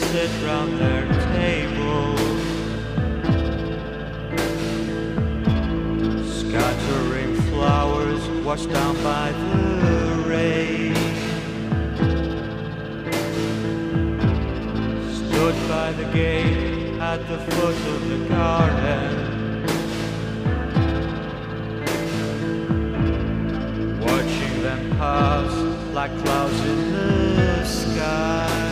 sit round their table, scattering flowers washed down by the rain. Stood by the gate at the foot of the garden, watching them pass like clouds in the sky.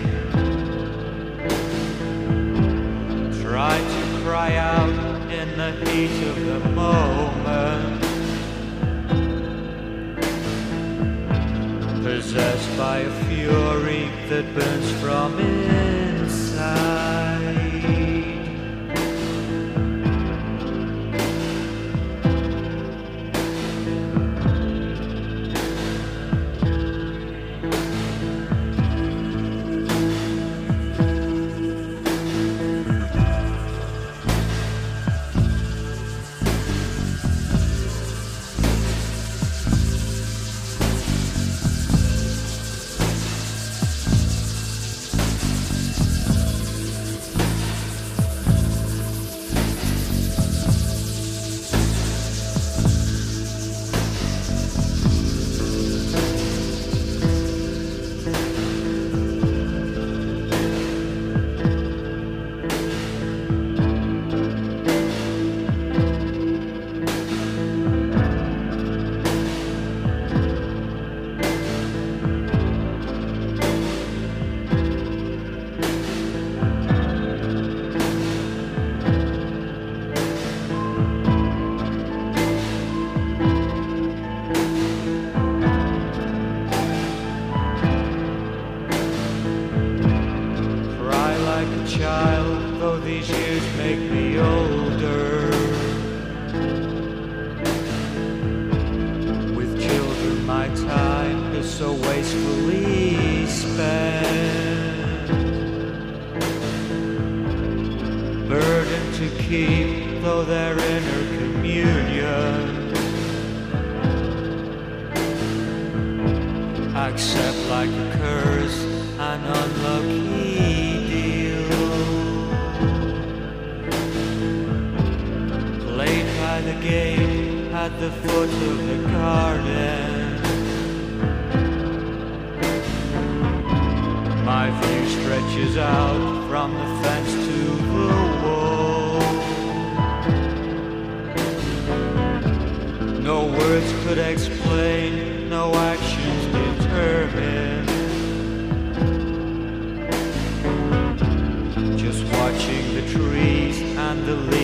Tried to cry out in the heat of the moment, possessed by a fury that burns from inside. Like a child, though these years make me older. With children my time is so wastefully spent. Burden to keep, though they're inner communion. Accept like a curse an unlucky by the gate at the foot of the garden. My view stretches out from the fence to the wall. No words could explain, no actions determine. Just watching the trees and the leaves